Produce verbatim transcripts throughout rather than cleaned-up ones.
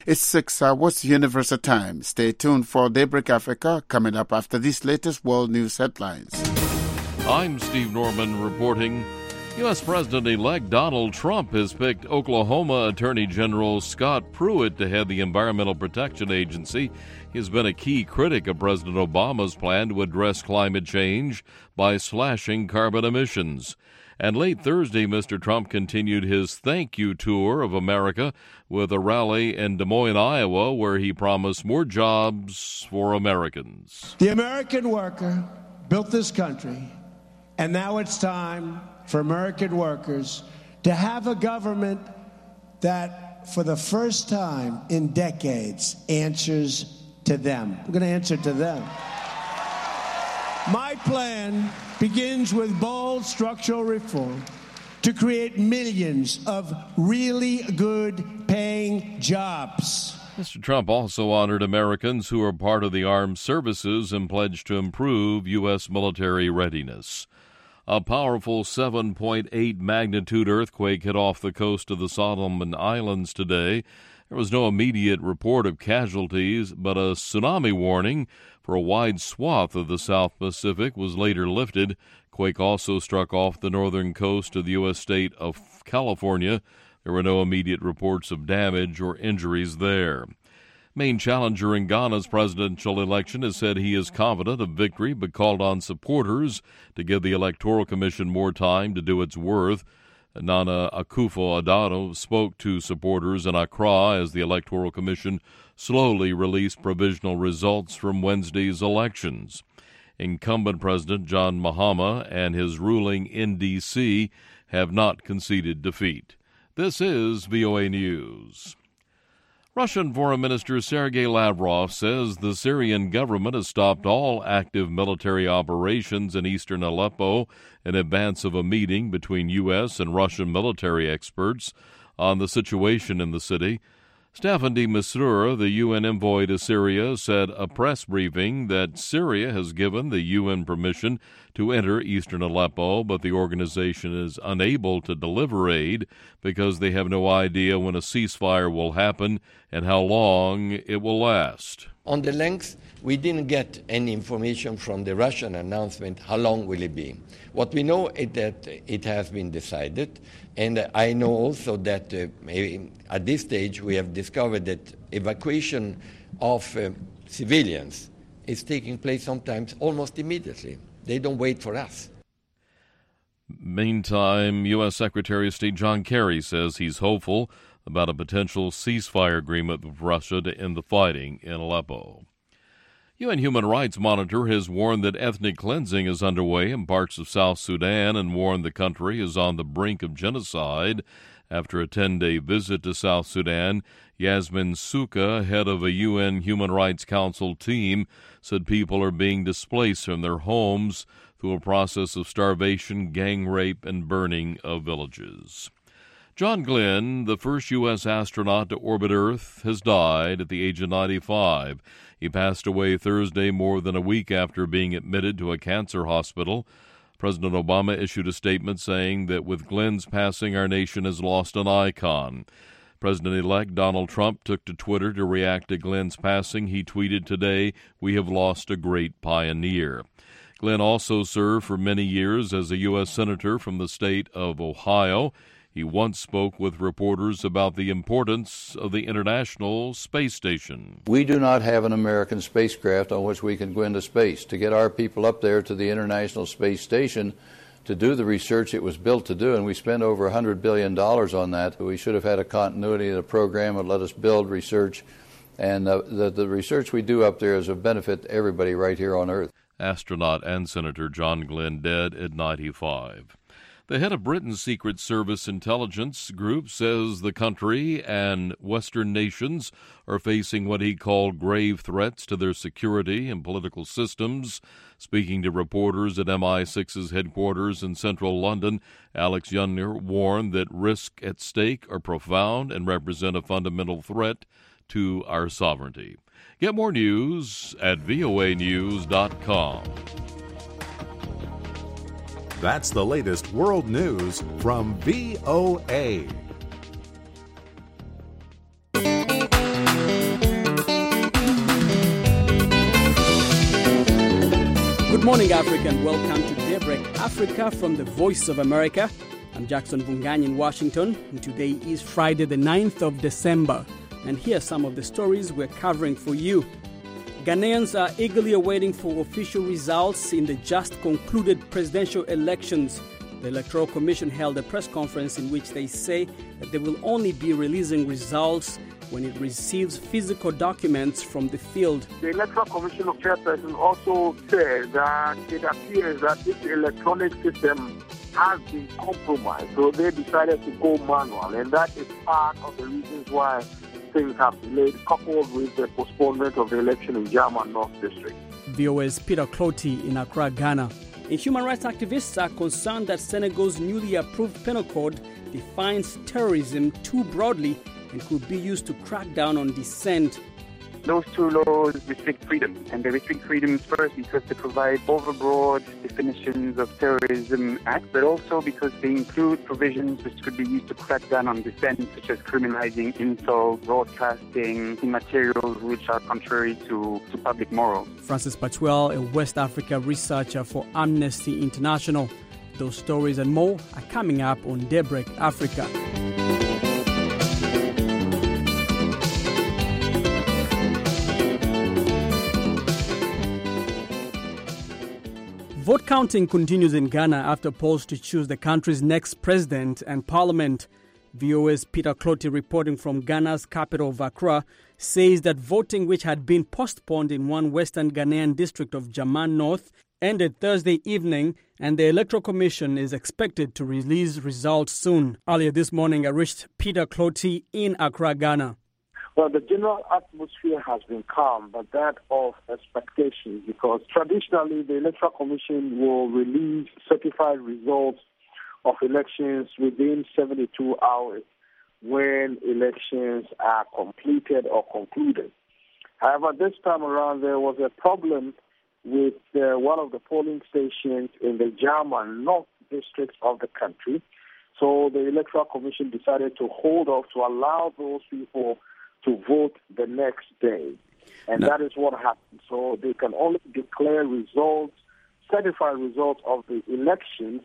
It's six hours Universal Time. Stay tuned for Daybreak Africa coming up after these latest world news headlines. I'm Steve Norman reporting. U S. President-elect Donald Trump has picked Oklahoma Attorney General Scott Pruitt to head the Environmental Protection Agency. He has been a key critic of President Obama's plan to address climate change by slashing carbon emissions. And late Thursday, Mister Trump continued his thank you tour of America with a rally in Des Moines, Iowa, where he promised more jobs for Americans. The American worker built this country, and now it's time for American workers to have a government that, for the first time in decades, answers to them. We're going to answer to them. My plan begins with bold structural reform to create millions of really good paying jobs. Mister Trump also honored Americans who are part of the armed services and pledged to improve U S military readiness. A powerful seven point eight magnitude earthquake hit off the coast of the Solomon Islands today. There was no immediate report of casualties, but a tsunami warning for a wide swath of the South Pacific was later lifted. Quake also struck off the northern coast of the U S state of California. There were no immediate reports of damage or injuries there. Main challenger in Ghana's presidential election has said he is confident of victory, but called on supporters to give the Electoral Commission more time to do its work. Nana Akufo-Addo spoke to supporters in Accra as the Electoral Commission slowly released provisional results from Wednesday's elections. Incumbent President John Mahama and his ruling N D C have not conceded defeat. This is V O A News. Russian Foreign Minister Sergei Lavrov says the Syrian government has stopped all active military operations in eastern Aleppo in advance of a meeting between U S and Russian military experts on the situation in the city. Staffan de Mistura, the U N envoy to Syria, said a press briefing that Syria has given the U N permission to enter eastern Aleppo, but the organization is unable to deliver aid because they have no idea when a ceasefire will happen and how long it will last. On the length, we didn't get any information from the Russian announcement. How long will it be? What we know is that it has been decided, and I know also that uh, at this stage we have discovered that evacuation of uh, civilians is taking place sometimes almost immediately. They don't wait for us. Meantime, U S. Secretary of State John Kerry says he's hopeful about a potential ceasefire agreement with Russia to end the fighting in Aleppo. U N Human Rights Monitor has warned that ethnic cleansing is underway in parts of South Sudan and warned the country is on the brink of genocide. After a ten-day visit to South Sudan, Yasmin Suka, head of a U N Human Rights Council team, said people are being displaced from their homes through a process of starvation, gang rape, and burning of villages. John Glenn, the first U S astronaut to orbit Earth, has died at the age of ninety-five. He passed away Thursday, more than a week after being admitted to a cancer hospital. President Obama issued a statement saying that with Glenn's passing, our nation has lost an icon. President-elect Donald Trump took to Twitter to react to Glenn's passing. He tweeted today, "We have lost a great pioneer." Glenn also served for many years as a U S senator from the state of Ohio. He once spoke with reporters about the importance of the International Space Station. We do not have an American spacecraft on which we can go into space. To get our people up there to the International Space Station to do the research it was built to do, and we spent over one hundred billion dollars on that. We should have had a continuity of the program and let us build research, and uh, the, the research we do up there is of benefit to everybody right here on Earth. Astronaut and Senator John Glenn dead at ninety-five. The head of Britain's Secret Service intelligence group says the country and Western nations are facing what he called grave threats to their security and political systems. Speaking to reporters at M I six's headquarters in central London, Alex Youngner warned that risks at stake are profound and represent a fundamental threat to our sovereignty. Get more news at V O A news dot com. That's the latest world news from V O A. morning, Africa, and welcome to Daybreak Africa from the Voice of America. I'm Jackson Vunganyi in Washington, and today is Friday, the ninth of December. And here are some of the stories we're covering for you. Ghanaians are eagerly awaiting for official results in the just concluded presidential elections. The Electoral Commission held a press conference in which they say that they will only be releasing results when it receives physical documents from the field. The Electoral Commission of Chairperson also said that it appears that this electronic system has been compromised, so they decided to go manual, and that is part of the reasons why things have delayed, coupled with the postponement of the election in Jama North District. V O A's Peter Clotty in Accra, Ghana. And human rights activists are concerned that Senegal's newly approved penal code defines terrorism too broadly and could be used to crack down on dissent. Those two laws restrict freedom, and they restrict freedom first because they provide overbroad definitions of terrorism acts, but also because they include provisions which could be used to crack down on dissent, such as criminalizing insult, broadcasting, materials which are contrary to, to public morals. Francis Patuel, a West Africa researcher for Amnesty International. Those stories and more are coming up on Daybreak Africa. Vote counting continues in Ghana after polls to choose the country's next president and parliament. V O A's Peter Clotty, reporting from Ghana's capital of Accra, says that voting, which had been postponed in one western Ghanaian district of Jaman North, ended Thursday evening, and the Electoral Commission is expected to release results soon. Earlier this morning, I reached Peter Clotty in Accra, Ghana. Well, the general atmosphere has been calm, but that of expectation, because traditionally the Electoral Commission will release certified results of elections within seventy-two hours when elections are completed or concluded. However, this time around there was a problem with uh, one of the polling stations in the Jama North district of the country. So the Electoral Commission decided to hold off to allow those people to vote the next day. And no. that is what happened. So they can only declare results, certified results of the elections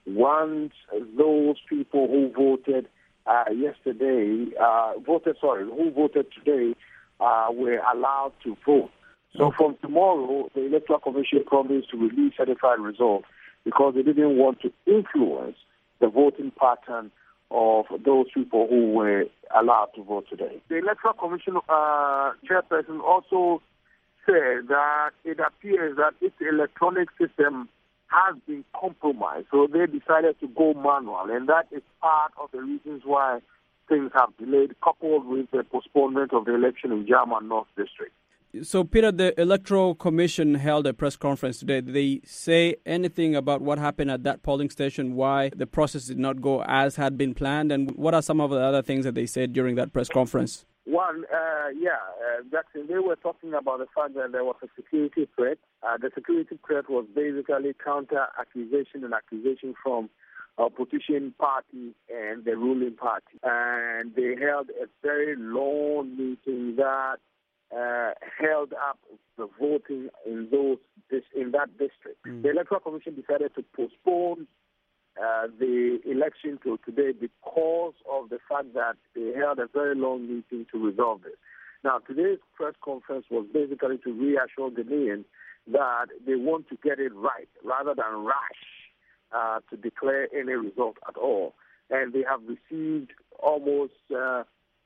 once those people who voted uh, yesterday, uh, voted, sorry, who voted today uh, were allowed to vote. So okay. from tomorrow, the Electoral Commission promised to release certified results because they didn't want to influence the voting pattern of those people who were allowed to vote today. The Electoral Commission uh, chairperson also said that it appears that its electronic system has been compromised, so they decided to go manual, and that is part of the reasons why things have delayed, coupled with the postponement of the election in Jama North District. So, Peter, the Electoral Commission held a press conference today. Did they say anything about what happened at that polling station, why the process did not go as had been planned, and what are some of the other things that they said during that press conference? One, uh, yeah, uh, Jackson, they were talking about the fact that there was a security threat. Uh, the security threat was basically counter-accusation and accusation from opposition party and the ruling party. And they held a very long meeting that Uh, held up the voting in those in that district. Mm. The Electoral Commission decided to postpone uh, the election till today because of the fact that they held a very long meeting to resolve this. Now, today's press conference was basically to reassure Ghanaians that they want to get it right rather than rush uh, to declare any result at all. And they have received almost Uh,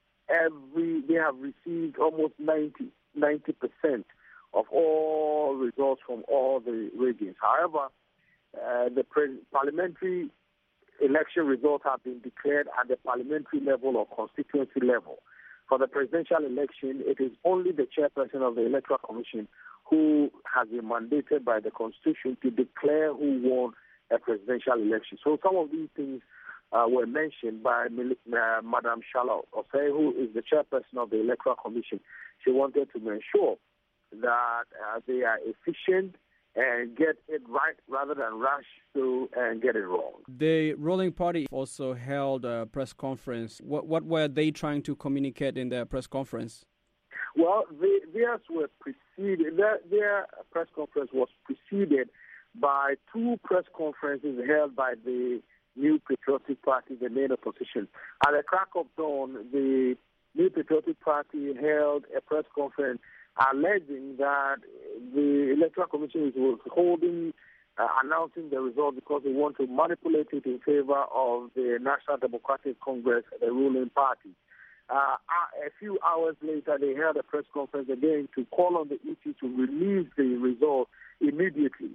Every they have received almost ninety percent of all results from all the regions. However, uh, the pre- parliamentary election results have been declared at the parliamentary level or constituency level. For the presidential election, it is only the chairperson of the Electoral Commission who has been mandated by the Constitution to declare who won a presidential election. So some of these things Uh, were mentioned by uh, Madam Charlotte Osei, who is the chairperson of the Electoral Commission. She wanted to ensure that uh, they are efficient and get it right rather than rush through and get it wrong. The ruling party also held a press conference. What, what were they trying to communicate in their press conference? Well, they, theirs were preceded, their, their press conference was preceded by two press conferences held by the New Patriotic Party, the main opposition. At the crack of dawn, the New Patriotic Party held a press conference alleging that the Electoral Commission was holding, uh, announcing the result because they want to manipulate it in favor of the National Democratic Congress, the ruling party. Uh, a few hours later, they held a press conference again to call on the E C to release the result immediately.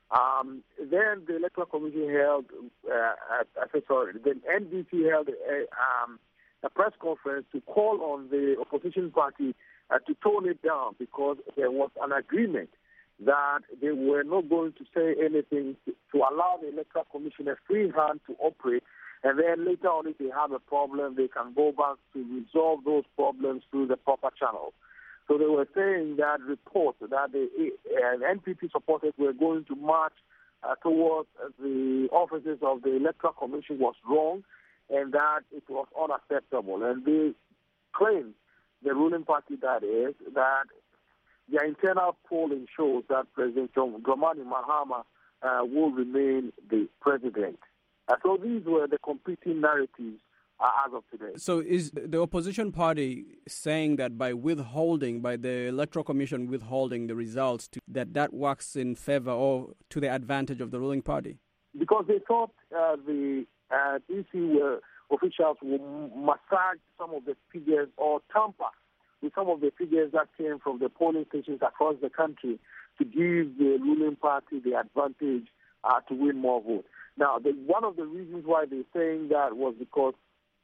Um, then the Electoral Commission held, uh, uh, sorry, the N D C held a, um, a press conference to call on the opposition party uh, to tone it down because there was an agreement that they were not going to say anything to, to allow the Electoral Commission a free hand to operate. And then later on, if they have a problem, they can go back to resolve those problems through the proper channels. So they were saying that report that the uh, N P P supporters were going to march uh, towards the offices of the Electoral Commission was wrong and that it was unacceptable. And they claimed, the ruling party that is, that their internal polling shows that President Dramani Mahama uh, will remain the president. Uh, so these were the competing narratives uh, as of today. So is the opposition party saying that by withholding, by the Electoral Commission withholding the results, to, that that works in favor or to the advantage of the ruling party? Because they thought uh, the uh, D C were, officials would massage some of the figures or tamper with some of the figures that came from the polling stations across the country to give the ruling party the advantage uh, to win more votes. Now, the, one of the reasons why they're saying that was because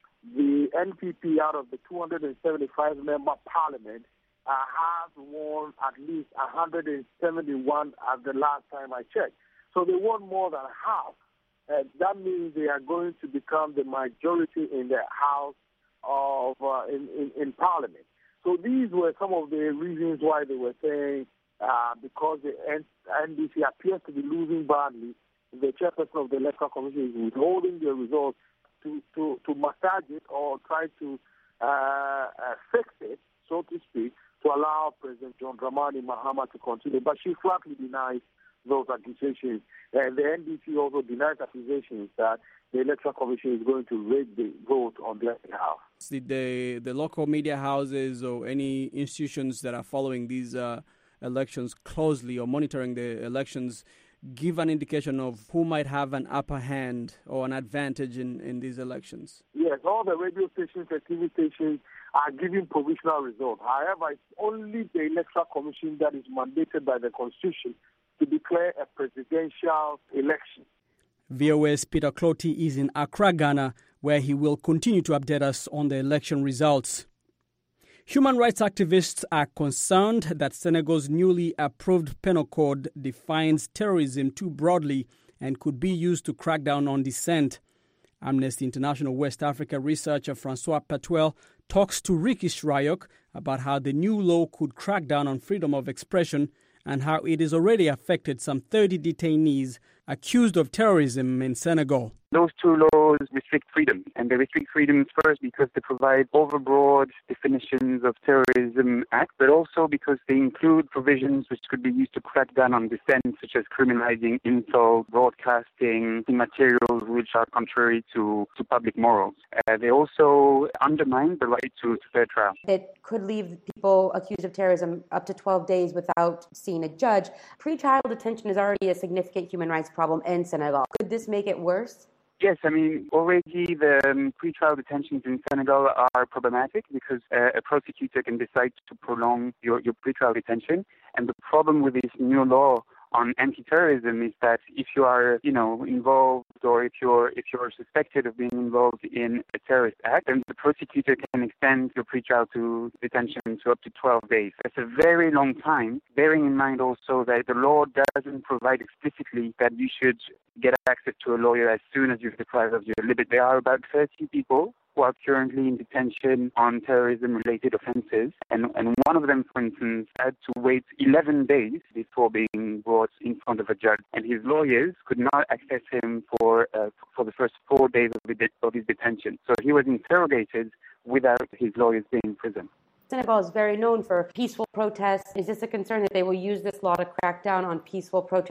the N P P, out of the two hundred seventy-five member parliament, uh, has won at least one hundred seventy-one at the last time I checked. So they won more than half. Uh, that means they are going to become the majority in the House of uh, in, in, in Parliament. So these were some of the reasons why they were saying uh, because the N D C appears to be losing badly, the chairperson of the Electoral Commission is withholding the results to, to, to massage it or try to uh, uh, fix it, so to speak, to allow President John Dramani Mahama to continue. But she flatly denies those accusations. And the N D C also denies accusations that the Electoral Commission is going to rig the vote on their behalf. Did the, the local media houses or any institutions that are following these uh, elections closely or monitoring the elections give an indication of who might have an upper hand or an advantage in, in these elections? Yes, all the radio stations and T V stations are giving provisional results. However, it's only the Electoral Commission that is mandated by the Constitution to declare a presidential election. V O A's Peter Clotty is in Accra, Ghana, where he will continue to update us on the election results. Human rights activists are concerned that Senegal's newly approved penal code defines terrorism too broadly and could be used to crack down on dissent. Amnesty International West Africa researcher Francois Patuel talks to Ricky Shrayok about how the new law could crack down on freedom of expression and how it has already affected some thirty detainees accused of terrorism in Senegal. Those two laws restrict freedom, and they restrict freedoms first because they provide overbroad definitions of terrorism acts, but also because they include provisions which could be used to crack down on dissent, such as criminalizing insult, broadcasting, materials which are contrary to, to public morals. Uh, they also undermine the right to, to fair trial. It could leave people accused of terrorism up to twelve days without seeing a judge. Pre-trial detention is already a significant human rights problem in Senegal. Could this make it worse? Yes, I mean, already the um, pre-trial detentions in Senegal are problematic because uh, a prosecutor can decide to prolong your, your pre-trial detention. And the problem with this new law on anti-terrorism is that if you are, you know, involved or if you're if you're suspected of being involved in a terrorist act, then the prosecutor can extend your pre-trial to detention to up to twelve days. That's a very long time, bearing in mind also that the law doesn't provide explicitly that you should get access to a lawyer as soon as you're deprived of your liberty. There are about thirty people who are currently in detention on terrorism-related offences, and, and one of them, for instance, had to wait eleven days before being brought in front of a judge, and his lawyers could not access him for uh, for the first four days of, the, of his detention. So he was interrogated without his lawyers being in prison. Senegal is very known for peaceful protests. Is this a concern that they will use this law to crack down on peaceful protests?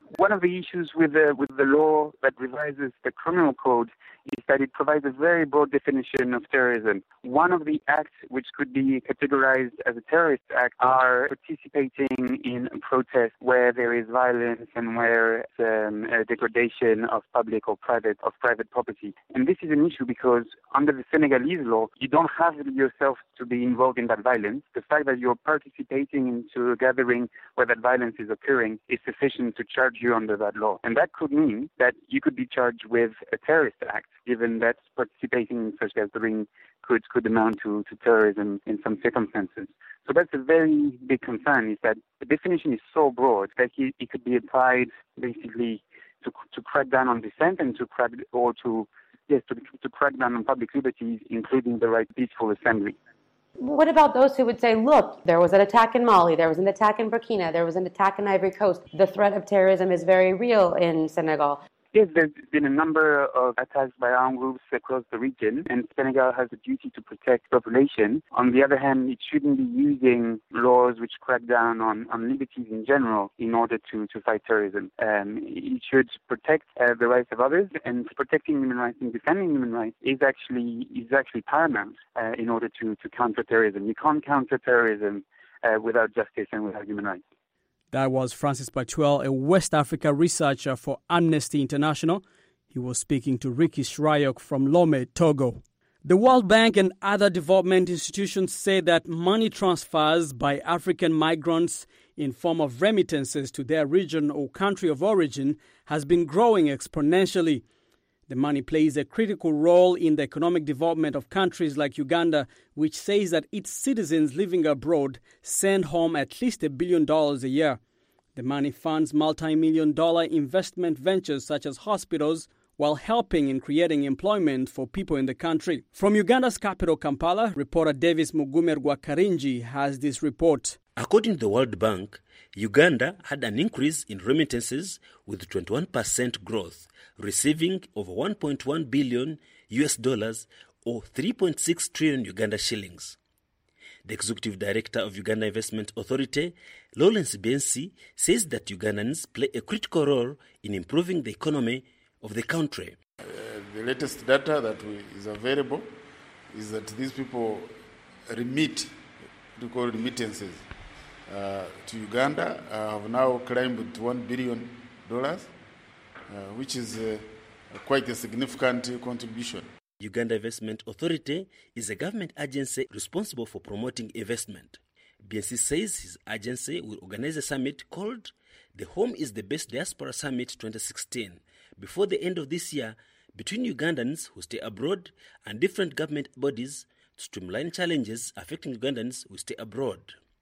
One of the issues with the, with the law that revises the criminal code is that it provides a very broad definition of terrorism. One of the acts which could be categorized as a terrorist act are participating in a protest where there is violence and where um, a degradation of public or private of private property. And this is an issue because under the Senegalese law, you don't have yourself to be involved in that violence. The fact that you're participating into a gathering where that violence is occurring is sufficient to charge you under that law. And that could mean that you could be charged with a terrorist act, given that participating in such gathering could, could amount to, to terrorism in some circumstances. So that's a very big concern, is that the definition is so broad that it, it could be applied basically to, to crack down on dissent and to crack, or to, yes, to, to crack down on public liberties, including the right to peaceful assembly. What about those who would say, look, there was an attack in Mali, there was an attack in Burkina, there was an attack in Ivory Coast. The threat of terrorism is very real in Senegal. Yes, there's been a number of attacks by armed groups across the region, and Senegal has a duty to protect the population. On the other hand, it shouldn't be using laws which crack down on, on liberties in general in order to, to fight terrorism. Um, it should protect uh, the rights of others, and protecting human rights and defending human rights is actually is actually paramount uh, in order to, to counter terrorism. You can't counter terrorism uh, without justice and without human rights. That was Francis Pachuel, a West Africa researcher for Amnesty International. He was speaking to Ricky Shrayok from Lomé, Togo. The World Bank and other development institutions say that money transfers by African migrants in form of remittances to their region or country of origin has been growing exponentially. The money plays a critical role in the economic development of countries like Uganda, which says that its citizens living abroad send home at least a billion dollars a year. The money funds multi-million dollar investment ventures such as hospitals, while helping in creating employment for people in the country. From Uganda's capital, Kampala, reporter Davis Mugume Rwakarinji has this report. According to the World Bank, Uganda had an increase in remittances with twenty-one percent growth, receiving over one point one billion U S dollars or three point six trillion Uganda shillings. The executive director of Uganda Investment Authority, Lawrence Bensi, says that Ugandans play a critical role in improving the economy of the country. Uh, the latest data that we, is available is that these people remit, we call remittances, uh, to Uganda uh, have now climbed to one billion dollars, uh, which is uh, quite a significant contribution. Uganda Investment Authority is a government agency responsible for promoting investment. B N C says his agency will organize a summit called the Home is the Best Diaspora Summit twenty sixteen before the end of this year between Ugandans who stay abroad and different government bodies to streamline challenges affecting Ugandans who stay abroad.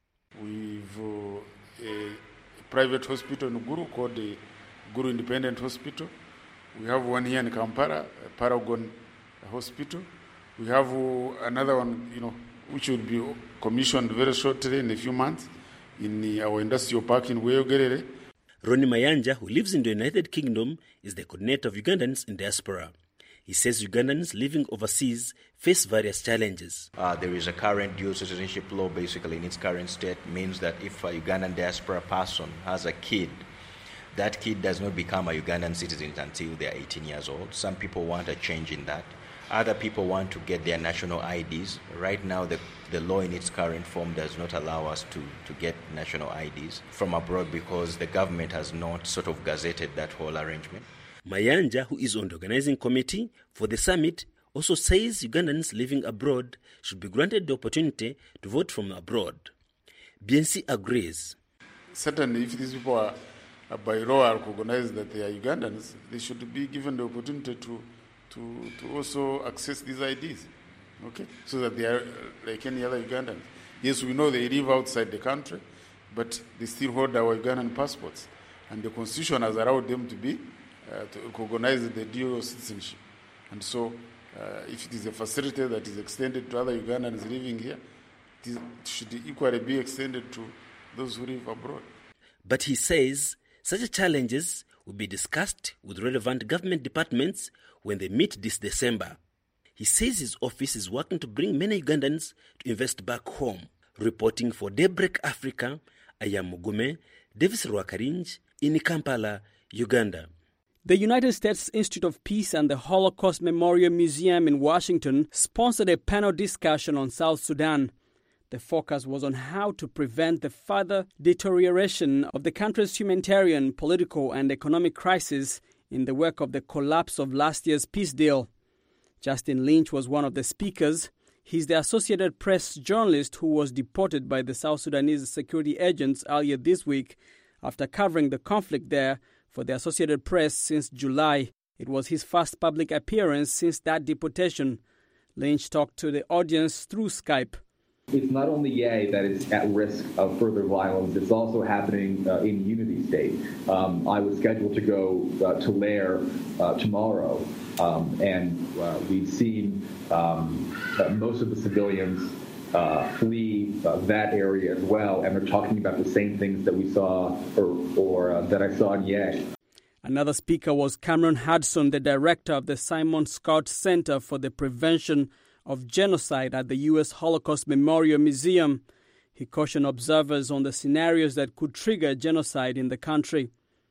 We've uh, a private hospital in Guru called the Guru Independent Hospital. We have one here in Kampala, Paragon Hospital. We have uh, another one, you know, which will be commissioned very shortly in a few months in the, our industrial park in Weyogerere. Ronnie Mayanja, who lives in the United Kingdom, is the coordinator of Ugandans in diaspora. He says Ugandans living overseas face various challenges. Uh, there is a current dual citizenship law, basically in its current state, means that if a Ugandan diaspora person has a kid, that kid does not become a Ugandan citizen until they are eighteen years old. Some people want a change in that. Other people want to get their national I Ds. Right now, the, the law in its current form does not allow us to, to get national I Ds from abroad because the government has not sort of gazetted that whole arrangement. Mayanja, who is on the organizing committee for the summit, also says Ugandans living abroad should be granted the opportunity to vote from abroad. B N C agrees. Certainly, if these people are, are by law are recognized that they are Ugandans, they should be given the opportunity to To, to also access these I Ds, okay, so that they are like any other Ugandans. Yes, we know they live outside the country, but they still hold our Ugandan passports, and the Constitution has allowed them to be uh, to recognize the dual citizenship. And so, uh, if it is a facility that is extended to other Ugandans living here, it, is, it should equally be extended to those who live abroad. But he says such challenges will be discussed with relevant government departments when they meet this December. He says his office is working to bring many Ugandans to invest back home. Reporting for Daybreak Africa, I am Mugume, Davis Rwakarinji in Kampala, Uganda. The United States Institute of Peace and the Holocaust Memorial Museum in Washington sponsored a panel discussion on South Sudan. The focus was on how to prevent the further deterioration of the country's humanitarian, political, and economic crisis in the wake of the collapse of last year's peace deal. Justin Lynch was one of the speakers. He's the Associated Press journalist who was deported by the South Sudanese security agents earlier this week after covering the conflict there for the Associated Press since July. It was his first public appearance since that deportation. Lynch talked to the audience through Skype. It's not only Yei that is at risk of further violence, it's also happening uh, in Unity State. Um, I was scheduled to go uh, to Lair uh, tomorrow, um, and uh, we've seen um, uh, most of the civilians uh, flee uh, that area as well, and they're talking about the same things that we saw or, or uh, that I saw in Yei. Another speaker was Cameron Hudson, the director of the Simon Scott Center for the Prevention of Genocide at the U S Holocaust Memorial Museum. He cautioned observers on the scenarios that could trigger genocide in the country.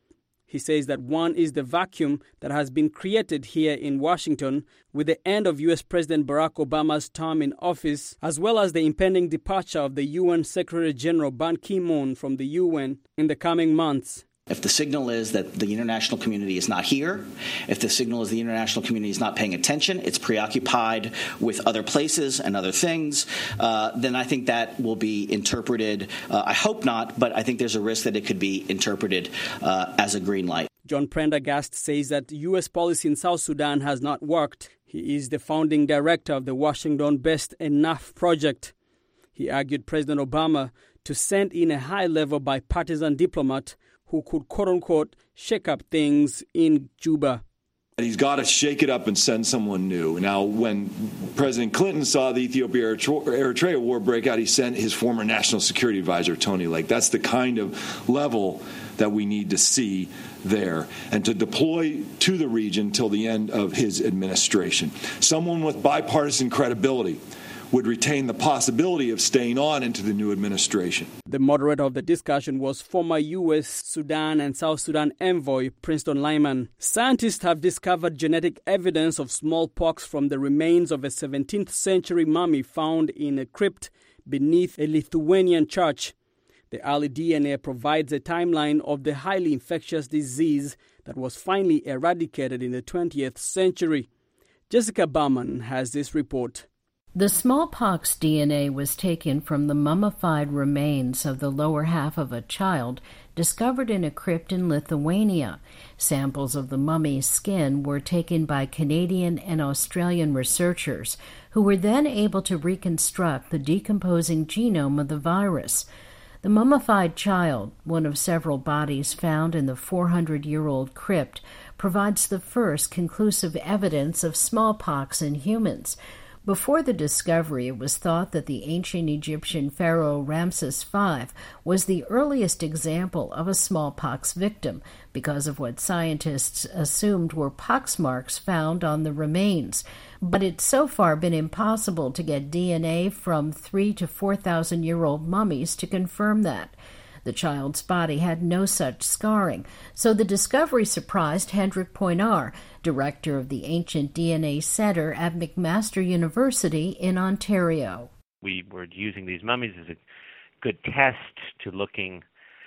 He says that one is the vacuum that has been created here in Washington with the end of U S President Barack Obama's term in office, as well as the impending departure of the U N Secretary General Ban Ki-moon from the U N in the coming months. If the signal is that the international community is not here, if the signal is the international community is not paying attention, it's preoccupied with other places and other things, uh, then I think that will be interpreted, uh, I hope not, but I think there's a risk that it could be interpreted uh, as a green light. John Prendergast says that U S policy in South Sudan has not worked. He is the founding director of the Washington-based Enough Project. He argued President Obama to send in a high-level bipartisan diplomat who could, quote-unquote, shake up things in Juba. He's got to shake it up and send someone new. Now, when President Clinton saw the Ethiopia-Eritrea war break out, he sent his former national security advisor, Tony Lake. That's the kind of level that we need to see there, and to deploy to the region till the end of his administration. Someone with bipartisan credibility would retain the possibility of staying on into the new administration. The moderator of the discussion was former U S Sudan and South Sudan envoy Princeton Lyman. Scientists have discovered genetic evidence of smallpox from the remains of a seventeenth century mummy found in a crypt beneath a Lithuanian church. The early D N A provides a timeline of the highly infectious disease that was finally eradicated in the twentieth century. Jessica Bauman has this report. The smallpox D N A was taken from the mummified remains of the lower half of a child discovered in a crypt in Lithuania. Samples of the mummy's skin were taken by Canadian and Australian researchers, who were then able to reconstruct the decomposing genome of the virus. The mummified child, one of several bodies found in the four hundred year old crypt, provides the first conclusive evidence of smallpox in humans. Before the discovery, it was thought that the ancient Egyptian pharaoh Ramses the Fifth was the earliest example of a smallpox victim because of what scientists assumed were poxmarks found on the remains. But it's so far been impossible to get D N A from three to four thousand year old mummies to confirm that. The child's body had no such scarring, so the discovery surprised Hendrik Poinar, director of the Ancient D N A Center at McMaster University in Ontario. We were using these mummies as a good test to looking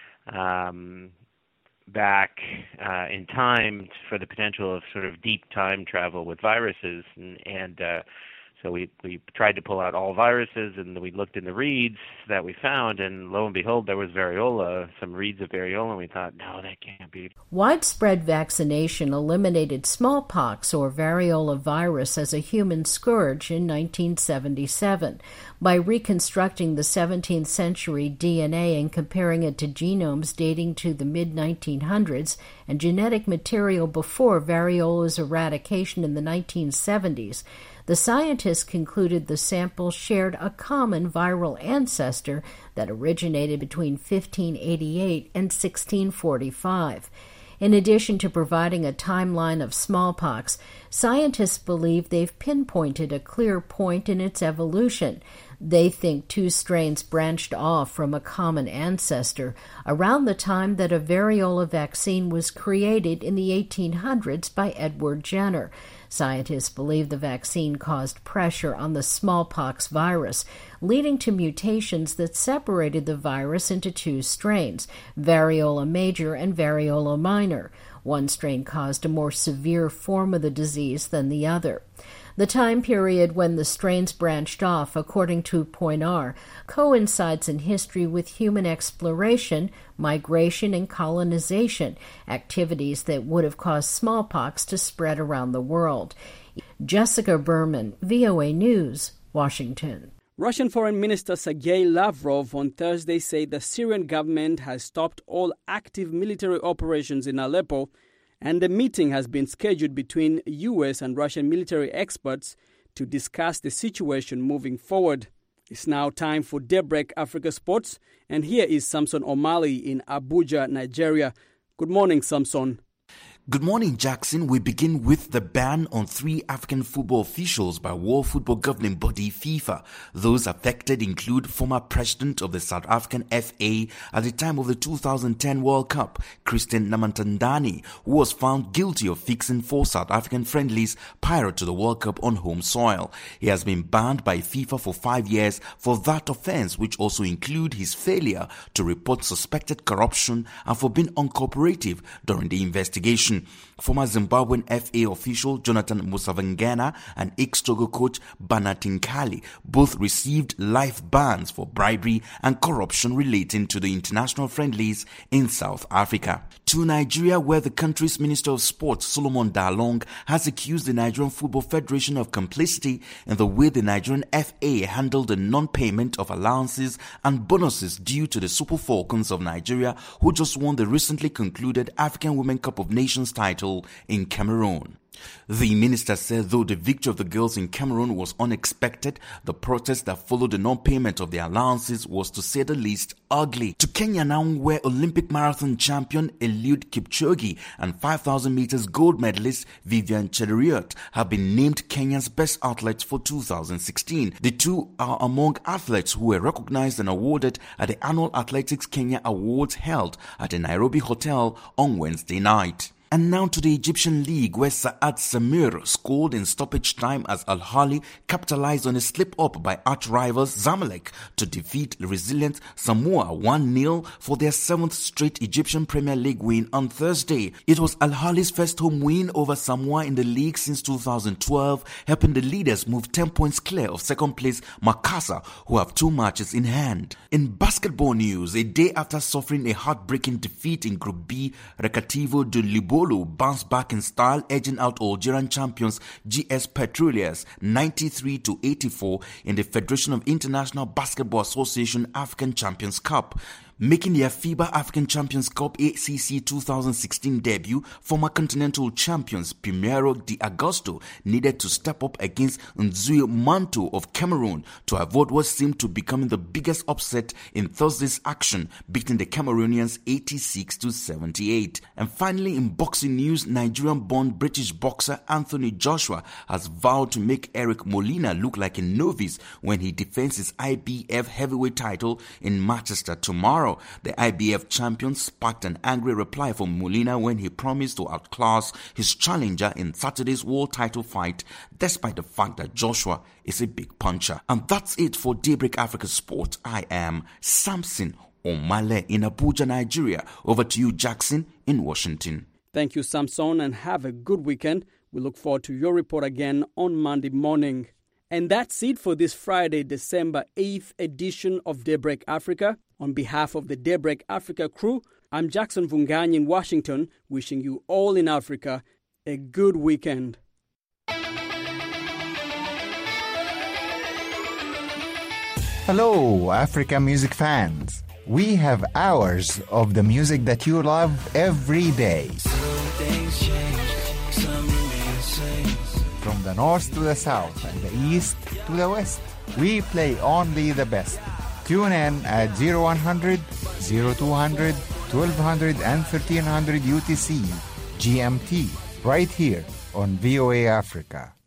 um, back uh, in time for the potential of sort of deep time travel with viruses, and, and uh, so we, we tried to pull out all viruses, and we looked in the reeds that we found, and lo and behold, there was variola, some reeds of variola, and we thought, no, that can't be. Widespread vaccination eliminated smallpox or variola virus as a human scourge in nineteen seventy-seven. By reconstructing the seventeenth century D N A and comparing it to genomes dating to the mid nineteen hundreds and genetic material before variola's eradication in the nineteen seventies, the scientists concluded the sample shared a common viral ancestor that originated between fifteen eighty-eight and sixteen forty-five. In addition to providing a timeline of smallpox, scientists believe they've pinpointed a clear point in its evolution. They think two strains branched off from a common ancestor around the time that a variola vaccine was created in the eighteen hundreds by Edward Jenner. Scientists believe the vaccine caused pressure on the smallpox virus, leading to mutations that separated the virus into two strains, variola major and variola minor. One strain caused a more severe form of the disease than the other. The time period when the strains branched off, according to Poinar, coincides in history with human exploration, migration, and colonization, activities that would have caused smallpox to spread around the world. Jessica Berman, V O A News, Washington. Russian Foreign Minister Sergei Lavrov on Thursday said the Syrian government has stopped all active military operations in Aleppo, and a meeting has been scheduled between U S and Russian military experts to discuss the situation moving forward. It's now time for Daybreak Africa Sports, and here is Samson Omali in Abuja, Nigeria. Good morning, Samson. Good morning, Jackson. We begin with the ban on three African football officials by World Football Governing Body FIFA. Those affected include former president of the South African F A at the time of the two thousand ten World Cup, Christian Namantandani, who was found guilty of fixing four South African friendlies prior to the World Cup on home soil. He has been banned by FIFA for five years for that offense, which also include his failure to report suspected corruption and for being uncooperative during the investigation. Former Zimbabwean F A official Jonathan Musavangana and ex-Togo coach Banatinkali both received life bans for bribery and corruption relating to the international friendlies in South Africa. To Nigeria, where the country's Minister of Sports, Solomon Dalong, has accused the Nigerian Football Federation of complicity in the way the Nigerian F A handled the non-payment of allowances and bonuses due to the Super Falcons of Nigeria, who just won the recently concluded African Women Cup of Nations title in Cameroon. The minister said though the victory of the girls in Cameroon was unexpected, the protest that followed the non-payment of the allowances was, to say the least, ugly. To Kenya now, where Olympic marathon champion Eliud Kipchoge and five thousand meters gold medalist Vivian Cheruiyot have been named Kenya's best athletes for two thousand sixteen. The two are among athletes who were recognized and awarded at the annual Athletics Kenya Awards held at the Nairobi Hotel on Wednesday night. And now to the Egyptian League, where Saad Samir scored in stoppage time as Al Ahly capitalized on a slip-up by arch-rivals Zamalek to defeat resilient Samoa one nil for their seventh straight Egyptian Premier League win on Thursday. It was Al Ahly's first home win over Samoa in the league since two thousand twelve, helping the leaders move ten points clear of second place Makassar, who have two matches in hand. In basketball news, a day after suffering a heartbreaking defeat in Group B, Recreativo de Libolo bounced back in style, edging out Algerian champions G S Petroliers ninety-three to eighty-four in the Federation of International Basketball Association African Champions Cup. Making their FIBA African Champions Cup A C C two thousand sixteen debut, former continental champions Primero de Agosto needed to step up against Nzui Manto of Cameroon to avoid what seemed to become the biggest upset in Thursday's action, beating the Cameroonians eighty-six to seventy-eight. And finally, in boxing news, Nigerian-born British boxer Anthony Joshua has vowed to make Eric Molina look like a novice when he defends his I B F heavyweight title in Manchester tomorrow. The I B F champion sparked an angry reply from Molina when he promised to outclass his challenger in Saturday's world title fight, despite the fact that Joshua is a big puncher. And that's it for Daybreak Africa Sport. I am Samson Omale in Abuja, Nigeria. Over to you, Jackson, in Washington. Thank you, Samson, and have a good weekend. We look forward to your report again on Monday morning. And that's it for this Friday, December eighth edition of Daybreak Africa. On behalf of the Daybreak Africa crew, I'm Jackson Vunganyi in Washington, wishing you all in Africa a good weekend. Hello, Africa music fans. We have hours of the music that you love every day. From the north to the south and the east to the west, we play only the best. Tune in at zero one hundred, zero two hundred, twelve hundred and thirteen hundred U T C G M T right here on V O A Africa.